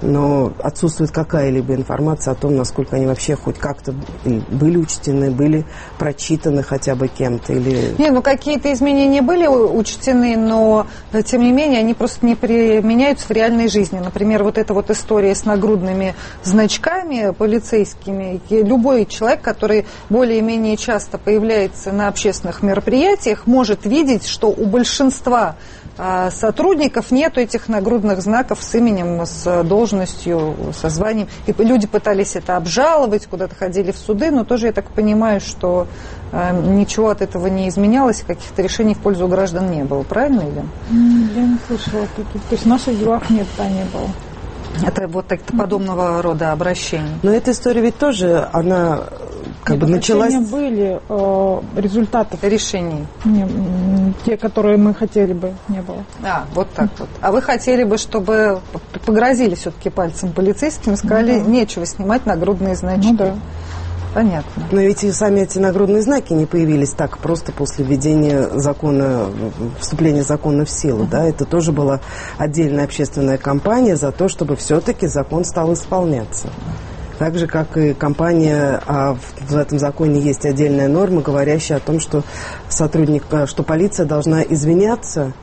но отсутствует какая-либо информация о том, насколько они вообще хоть как-то были учтены, были прочитаны хотя бы кем-то. Или... Не, ну какие-то изменения были учтены, но тем не менее они просто не применяются в реальной жизни. Например, вот эта вот история с нагрудными значками полицейскими. Любой человек, который более-менее часто появляется на общественных мероприятиях, может видеть, что у большинства сотрудников нету этих нагрудных знаков с именем, с должностью, со званием. И люди пытались это обжаловать, куда-то ходили в суды, но тоже я так понимаю, что э, ничего от этого не изменялось, каких-то решений в пользу граждан не было. Правильно или? Я не слышала таких. То есть в наших делах нет, да, не было. Это вот так, подобного рода обращений. Но эта история ведь тоже, она как Нет, бы началась... были э, результатов. Решений. Не, те, которые мы хотели бы, не было. А, вот так вот. А вы хотели бы, чтобы погрозили все-таки пальцем полицейским и сказали, ну, да. нечего снимать нагрудные значки. Ну да. Понятно. Но ведь и сами эти нагрудные знаки не появились так просто после введения закона, вступления закона в силу. Да? Это тоже была отдельная общественная кампания за то, чтобы все-таки закон стал исполняться. Так же, как и кампания, а в этом законе есть отдельная норма, говорящая о том, что сотрудник, что полиция должна извиняться,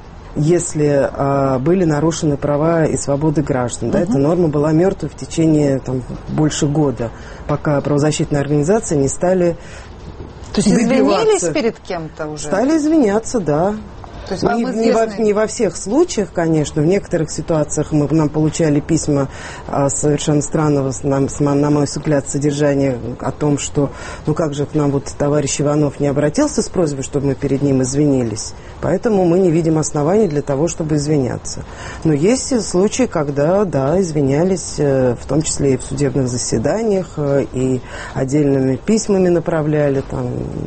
если а, были нарушены права и свободы граждан. Да, uh-huh. Эта норма была мертвой в течение там, больше года, пока правозащитные организации не стали То есть извинились перед кем-то уже? Стали извиняться, да. То есть не, не, во, не во всех случаях, конечно. В некоторых ситуациях мы нам получали письма а, совершенно странного, нам, на мой взгляд, содержания о том, что ну как же к нам вот товарищ Иванов не обратился с просьбой, чтобы мы перед ним извинились. Поэтому мы не видим оснований для того, чтобы извиняться. Но есть случаи, когда, да, извинялись, в том числе и в судебных заседаниях, и отдельными письмами направляли там.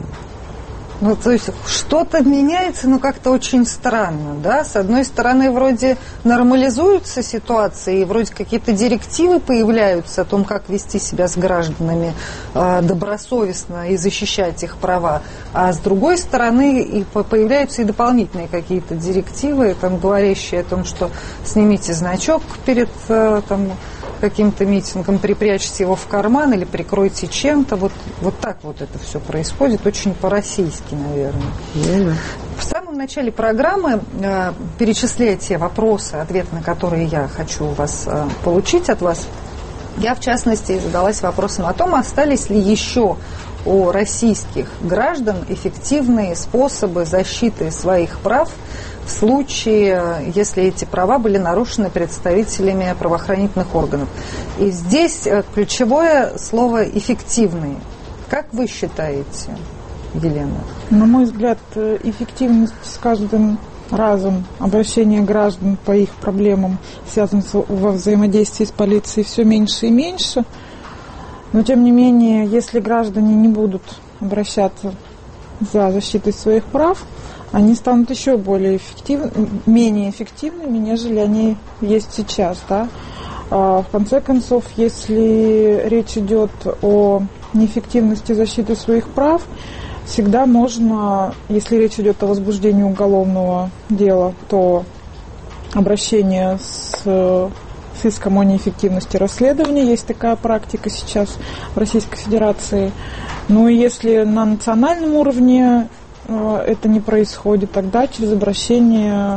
Ну, то есть что-то меняется, но как-то очень странно, да? С одной стороны, вроде нормализуются ситуации, и вроде какие-то директивы появляются о том, как вести себя с гражданами э, добросовестно и защищать их права. А с другой стороны, и появляются и дополнительные какие-то директивы, там, говорящие о том, что снимите значок перед... Э, там, каким-то митингом, припрячьте его в карман или прикройте чем-то. Вот, вот так вот это все происходит, очень по-российски, наверное. Mm-hmm. В самом начале программы, э, перечисляя те вопросы, ответы на которые я хочу у вас э, получить от вас, я, в частности, задалась вопросом о том, остались ли еще у российских граждан эффективные способы защиты своих прав в случае, если эти права были нарушены представителями правоохранительных органов. И здесь ключевое слово «эффективные». Как вы считаете, Елена? На мой взгляд, эффективность с каждым разом обращения граждан по их проблемам, связанным во взаимодействии с полицией, все меньше и меньше. Но, тем не менее, если граждане не будут обращаться за защитой своих прав, они станут еще более эффективными, менее эффективными, нежели они есть сейчас. Да? А в конце концов, если речь идет о неэффективности защиты своих прав, всегда можно, если речь идет о возбуждении уголовного дела, то обращение с с иском о неэффективности расследования. Есть такая практика сейчас в Российской Федерации. Ну и если на национальном уровне э, это не происходит, тогда через обращение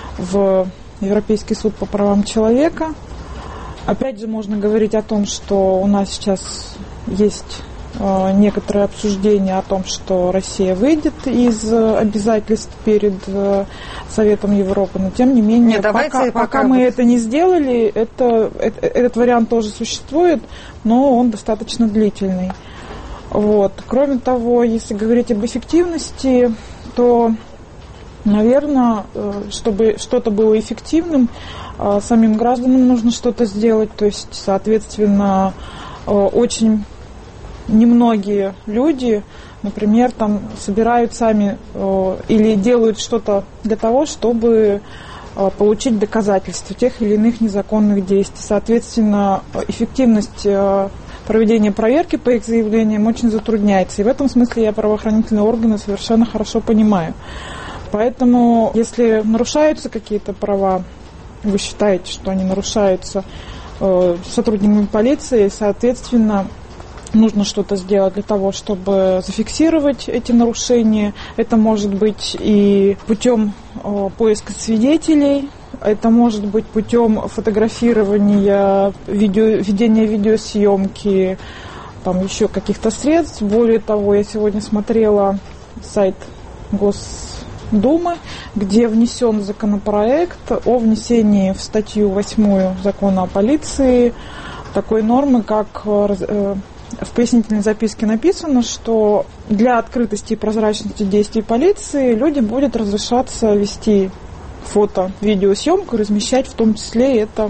в Европейский суд по правам человека. Опять же, можно говорить о том, что у нас сейчас есть э, некоторые обсуждения о том, что Россия выйдет из э, обязательств перед э, Советом Европы, но тем не менее, Нет, пока, пока, пока мы это не сделали, это, это, этот вариант тоже существует, но он достаточно длительный. Вот. Кроме того, если говорить об эффективности, то, наверное, чтобы что-то было эффективным, самим гражданам нужно что-то сделать, то есть, соответственно, очень немногие люди, например, там собирают сами э, или делают что-то для того, чтобы э, получить доказательства тех или иных незаконных действий. Соответственно, эффективность э, проведения проверки по их заявлениям очень затрудняется. И в этом смысле я правоохранительные органы совершенно хорошо понимаю. Поэтому, если нарушаются какие-то права, вы считаете, что они нарушаются э, сотрудниками полиции, соответственно, нужно что-то сделать для того, чтобы зафиксировать эти нарушения. Это может быть и путем э, поиска свидетелей, это может быть путем фотографирования, видео, ведения видеосъемки, там еще каких-то средств. Более того, я сегодня смотрела сайт Госдумы, где внесен законопроект о внесении в статью восьмую Закона о полиции такой нормы, как э, в пояснительной записке написано, что для открытости и прозрачности действий полиции людям будет разрешаться вести фото, видеосъемку, размещать в том числе это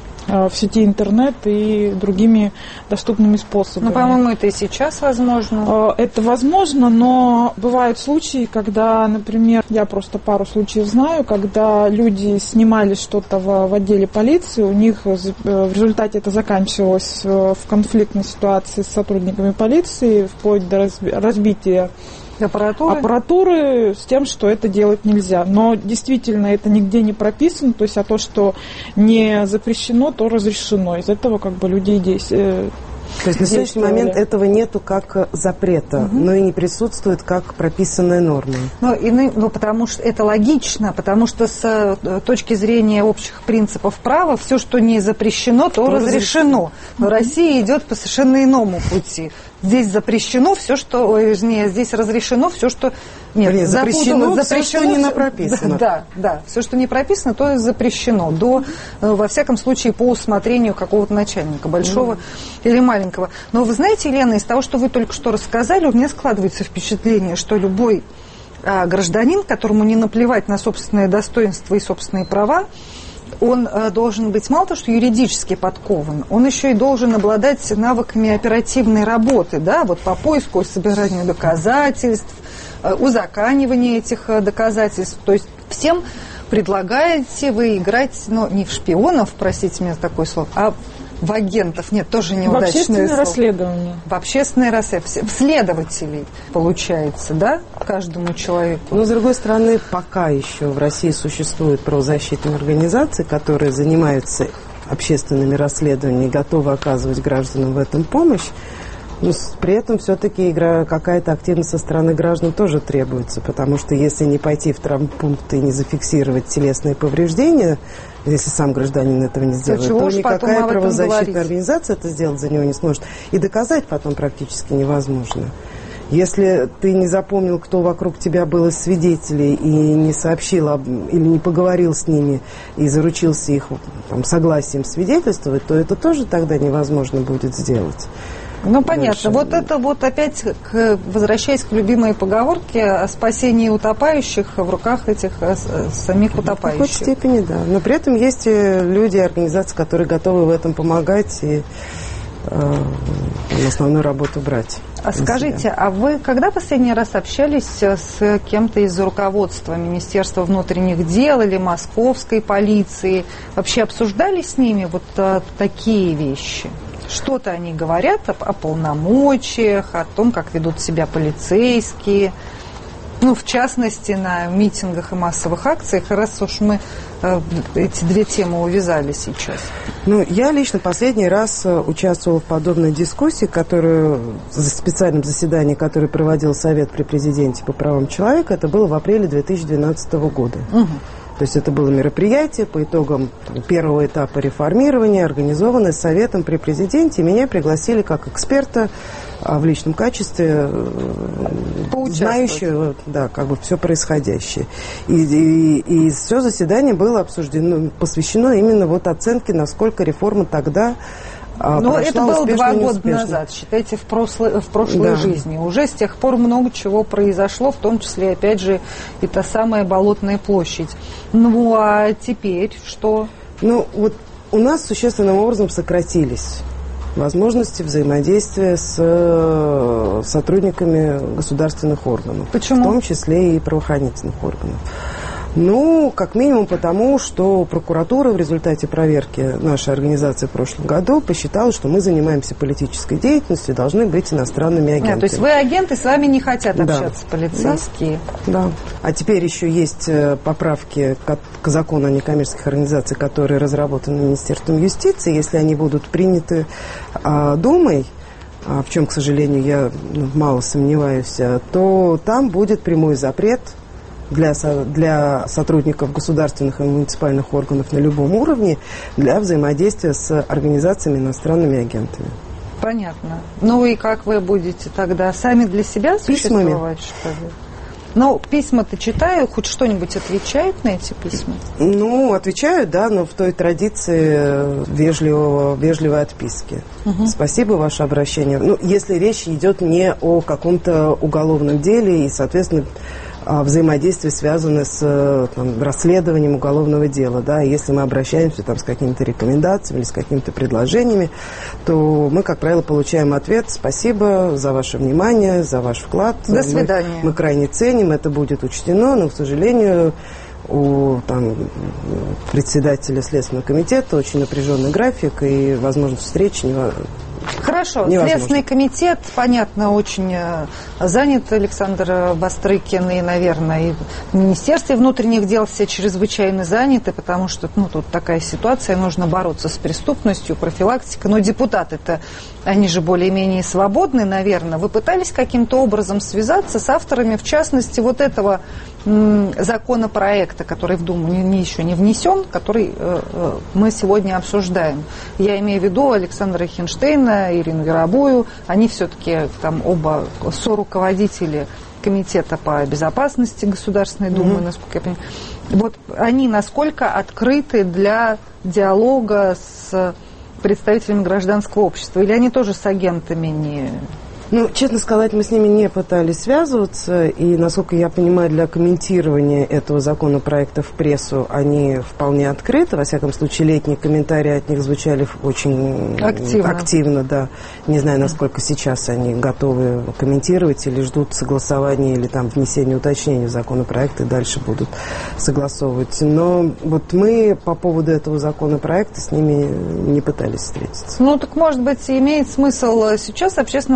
в сети интернет и другими доступными способами. Ну, по-моему, это и сейчас возможно. Это возможно, но бывают случаи, когда, например, я просто пару случаев знаю, когда люди снимали что-то в, в отделе полиции, у них в результате это заканчивалось в конфликтной ситуации с сотрудниками полиции, вплоть до разбития Аппаратуры? аппаратуры, с тем, что это делать нельзя. Но действительно это нигде не прописано, то есть а то, что не запрещено, то разрешено. Из этого как бы людей действуют. То есть на сегодняшний момент этого нету как запрета, угу. но и не присутствует как прописанная норма. Ну, и, ну, потому что это логично, потому что с точки зрения общих принципов права все, что не запрещено, то, то разрешено. Но угу. Россия идет по совершенно иному пути. Здесь запрещено все, что, вернее, здесь разрешено все, что нет, Блин, запрещено, запрещено все, что не все, прописано. Да, да, все, что не прописано, то запрещено. До, во всяком случае, по усмотрению какого-то начальника, большого mm. или маленького. Но вы знаете, Елена, из того, что вы только что рассказали, у меня складывается впечатление, что любой а, гражданин, которому не наплевать на собственное достоинство и собственные права, он э, должен быть мало того, что юридически подкован, он еще и должен обладать навыками оперативной работы, да, вот по поиску и собиранию доказательств, э, узаканиванию этих э, доказательств. То есть всем предлагаете вы играть, ну, не в шпионов, простите меня за такое слово, а в агентов. Нет, тоже неудачное в общественное слово. расследование. В общественное расследование. В следователей, получается, да, каждому человеку. Но, с другой стороны, пока еще в России существуют правозащитные организации, которые занимаются общественными расследованиями, готовы оказывать гражданам в этом помощь. Но при этом все-таки какая-то активность со стороны граждан тоже требуется, потому что если не пойти в травмпункт и не зафиксировать телесные повреждения, если сам гражданин этого не сделает, то, то никакая правозащитная организация это сделать за него не сможет. И доказать потом практически невозможно. Если ты не запомнил, кто вокруг тебя был из свидетелей, и не сообщил об, или не поговорил с ними, и заручился их там, согласием свидетельствовать, то это тоже тогда невозможно будет сделать. Ну, понятно. Дальше. Вот это вот опять, к, возвращаясь к любимой поговорке, о спасении утопающих в руках этих самих утопающих. В какой-то степени, да. Но при этом есть люди, организации, которые готовы в этом помогать и э, основную работу брать. А скажите, себя. А вы когда последний раз общались с кем-то из руководства Министерства внутренних дел или московской полиции? Вообще обсуждали с ними вот а, такие вещи? Что-то они говорят о, о полномочиях, о том, как ведут себя полицейские. Ну, в частности, на митингах и массовых акциях, раз уж мы э, эти две темы увязали сейчас. Ну, я лично последний раз участвовала в подобной дискуссии, которую, в специальном заседании, которое проводил Совет при президенте по правам человека, это было в апреле две тысячи двенадцатого года. Угу. То есть это было мероприятие по итогам там, первого этапа реформирования, организованное Советом при президенте. Меня пригласили как эксперта а, в личном качестве, знающего да, как бы все происходящее. И, и, и все заседание было обсуждено, посвящено именно вот оценке, насколько реформа тогда Но это было два года назад, считайте, в прошлой, в прошлой да. жизни. Уже с тех пор много чего произошло, в том числе, опять же, и та самая Болотная площадь. Ну, а теперь что? Ну, вот у нас существенным образом сократились возможности взаимодействия с сотрудниками государственных органов. Почему? В том числе и правоохранительных органов. Ну, как минимум потому, что прокуратура в результате проверки нашей организации в прошлом году посчитала, что мы занимаемся политической деятельностью и должны быть иностранными агентами. А, то есть вы агенты, с вами не хотят да. общаться полицейские? Да. да. А теперь еще есть поправки к, к закону о некоммерческих организациях, которые разработаны Министерством юстиции. Если они будут приняты а, Думой, а, в чем, к сожалению, я ну, мало сомневаюсь, то там будет прямой запрет Для, для сотрудников государственных и муниципальных органов на любом уровне для взаимодействия с организациями иностранными агентами. Понятно. Ну и как вы будете тогда сами для себя существовать, что ли? Ну, письма-то читаю, хоть что-нибудь отвечают на эти письма? Ну, отвечают, да, но в той традиции вежливого, вежливой отписки. Угу. Спасибо, ваше обращение. Ну, если речь идет не о каком-то уголовном деле и, соответственно, взаимодействие связано с там, расследованием уголовного дела. Да? Если мы обращаемся там, с какими-то рекомендациями или с какими-то предложениями, то мы, как правило, получаем ответ: спасибо за ваше внимание, за ваш вклад. До свидания. Мы, мы крайне ценим, это будет учтено, но, к сожалению, у там, председателя Следственного комитета очень напряженный график, и возможность встречи невозможно. Хорошо. Невозможно. Следственный комитет, понятно, очень занят, Александр Бастрыкин, и, наверное, и в Министерстве внутренних дел все чрезвычайно заняты, потому что ну, тут такая ситуация, нужно бороться с преступностью, профилактика. Но депутаты-то, они же более-менее свободны, наверное. Вы пытались каким-то образом связаться с авторами, в частности, вот этого м, законопроекта, который в Думу не, не, еще не внесен, который э, э, мы сегодня обсуждаем. Я имею в виду Александра Хинштейна, Ирину Яровую. Они все-таки там оба соруководители Комитета по безопасности Государственной Думы, mm-hmm. насколько я понимаю. Вот они насколько открыты для диалога с представителями гражданского общества? Или они тоже с агентами не... Ну, честно сказать, мы с ними не пытались связываться, и, насколько я понимаю, для комментирования этого законопроекта в прессу они вполне открыты. Во всяком случае, летние комментарии от них звучали очень активно. активно да. Не знаю, насколько сейчас они готовы комментировать или ждут согласования или там внесения уточнений в законопроект и дальше будут согласовывать. Но вот мы по поводу этого законопроекта с ними не пытались встретиться. Ну, так, может быть, имеет смысл сейчас общественным организациям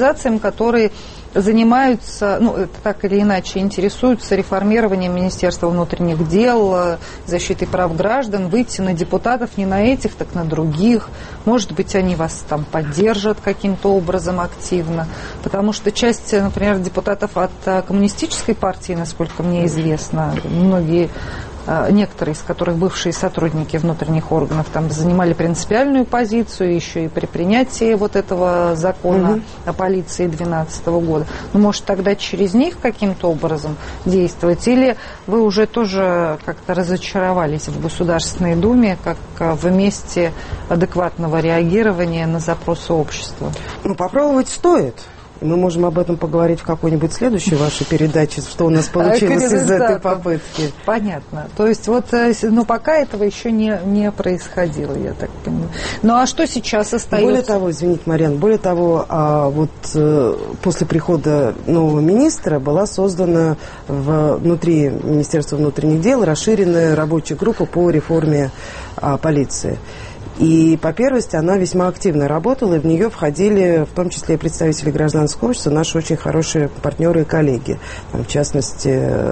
организациям, которые занимаются, ну, так или иначе, интересуются реформированием Министерства внутренних дел, защитой прав граждан, выйти на депутатов не на этих, так на других. Может быть, они вас там поддержат каким-то образом активно. Потому что часть, например, депутатов от коммунистической партии, насколько мне известно, многие, некоторые из которых бывшие сотрудники внутренних органов, там занимали принципиальную позицию еще и при принятии вот этого закона угу. о полиции две тысячи двенадцатого года. Ну, может, тогда через них каким-то образом действовать? Или вы уже тоже как-то разочаровались в Государственной Думе, как в месте адекватного реагирования на запросы общества? Ну, попробовать стоит. Мы можем об этом поговорить в какой-нибудь следующей вашей передаче, что у нас получилось из этой попытки. Понятно. То есть вот, ну, пока этого еще не, не происходило, я так понимаю. Ну, а что сейчас остается? Более того, извините, Марьяна, более того, а вот после прихода нового министра была создана внутри Министерства внутренних дел расширенная рабочая группа по реформе а, полиции. И по первости она весьма активно работала, и в нее входили в том числе и представители гражданского общества, наши очень хорошие партнеры и коллеги, там, в частности,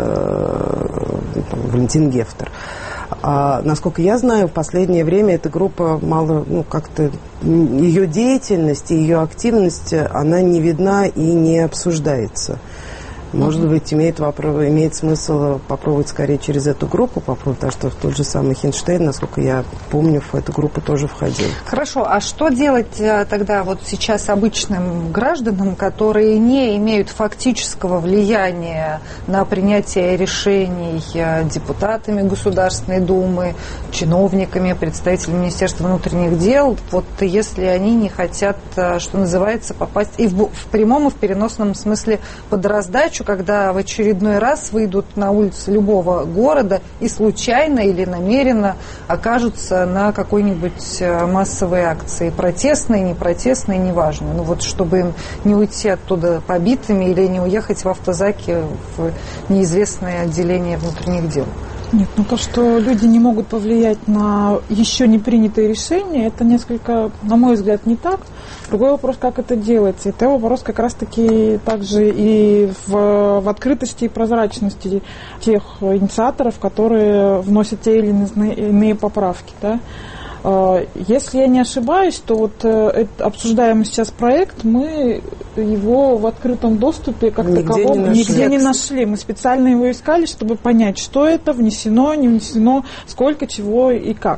там, Валентин Гефтер. А, насколько я знаю, в последнее время эта группа мало, ну, как-то ее деятельность и ее активность, она не видна и не обсуждается. Может быть, имеет, вопрос, имеет смысл попробовать скорее через эту группу попробовать, потому что тот же самый Хинштейн, насколько я помню, в эту группу тоже входил. Хорошо, а что делать тогда вот сейчас обычным гражданам, которые не имеют фактического влияния на принятие решений депутатами Государственной Думы, чиновниками, представителями Министерства внутренних дел, вот если они не хотят, что называется, попасть и в, в прямом, и в переносном смысле под раздачу, когда в очередной раз выйдут на улицы любого города и случайно или намеренно окажутся на какой-нибудь массовой акции, протестной, не протестной, неважно. Ну вот, чтобы им не уйти оттуда побитыми или не уехать в автозаке в неизвестное отделение внутренних дел. Нет, ну то, что люди не могут повлиять на еще не принятые решения, это несколько, на мой взгляд, не так. Другой вопрос, как это делается. Это вопрос как раз-таки также и в, в открытости и прозрачности тех инициаторов, которые вносят те или иные, иные поправки. Да? Если я не ошибаюсь, то вот этот обсуждаемый сейчас проект, мы его в открытом доступе как нигде таковом не нигде не нашли. Мы специально его искали, чтобы понять, что это, внесено, не внесено, сколько, чего и как.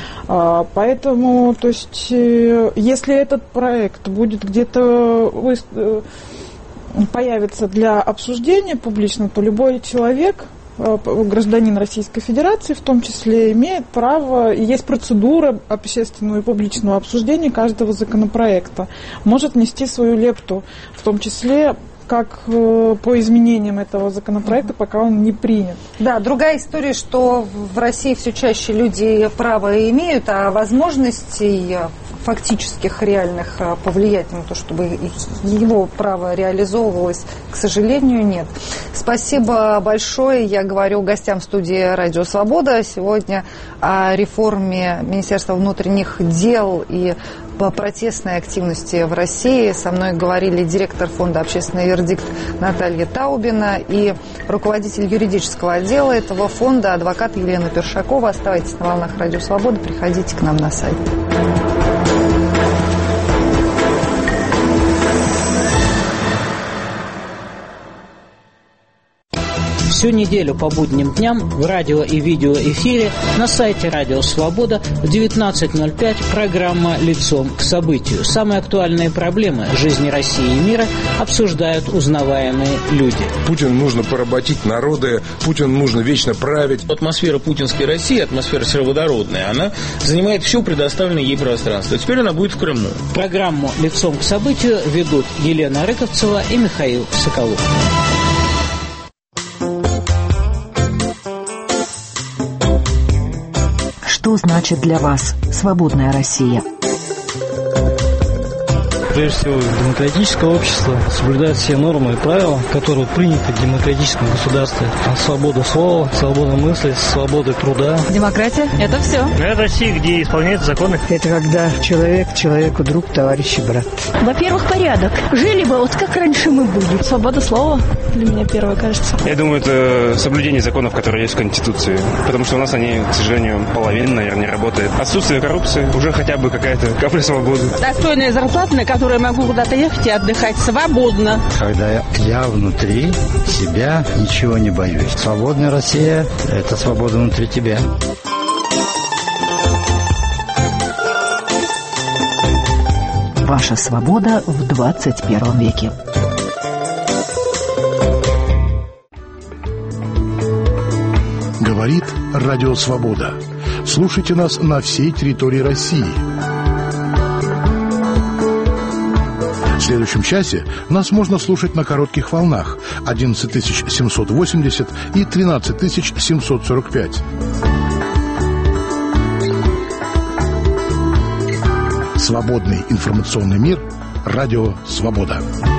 Поэтому, то есть, если этот проект будет где-то появится для обсуждения публично, то любой человек, гражданин Российской Федерации в том числе, имеет право, и есть процедура общественного и публичного обсуждения каждого законопроекта, может внести свою лепту, в том числе как по изменениям этого законопроекта, пока он не принят. Да, другая история, что в России все чаще люди право имеют, а возможностей фактических, реальных повлиять на то, чтобы его право реализовывалось, к сожалению, нет. Спасибо большое. Я говорю гостям студии «Радио Свобода» сегодня о реформе Министерства внутренних дел и по протестной активности в России. Со мной говорили директор фонда «Общественный вердикт» Наталья Таубина и руководитель юридического отдела этого фонда адвокат Елена Першакова. Оставайтесь на волнах «Радио Свобода», приходите к нам на сайт. Всю неделю по будним дням в радио и видеоэфире на сайте «Радио Свобода» в девятнадцать ноль пять программа «Лицом к событию». Самые актуальные проблемы жизни России и мира обсуждают узнаваемые люди. Путину нужно поработить народы, Путину нужно вечно править. Атмосфера путинской России, атмосфера сероводородная, она занимает все предоставленное ей пространство. Теперь она будет в Крыму. Программу «Лицом к событию» ведут Елена Рыковцева и Михаил Соколов. Что значит для вас «Свободная Россия»? прежде всего, демократическое общество, соблюдает все нормы и правила, которые приняты в демократическом государстве. Свобода слова, свобода мысли, свобода труда. Демократия – это все. Это Россия, где исполняются законы. Это когда человек человеку друг, товарищ и брат. Во-первых, порядок. Жили бы вот как раньше мы были. Свобода слова для меня первое, кажется. Я думаю, это соблюдение законов, которые есть в Конституции. Потому что у нас они, к сожалению, половина, наверное, не работает. Отсутствие коррупции, уже хотя бы какая-то капля свободы. Достойная зарплата, на которую я могу куда-то ехать и отдыхать свободно. Когда я, я внутри себя ничего не боюсь. Свободная Россия – это свобода внутри тебя. Ваша свобода в двадцать первом веке. Говорит Радио Свобода. Слушайте нас на всей территории России. В следующем часе нас можно слушать на коротких волнах одиннадцать тысяч семьсот восемьдесят и тринадцать тысяч семьсот сорок пять. Свободный информационный мир. Радио Свобода.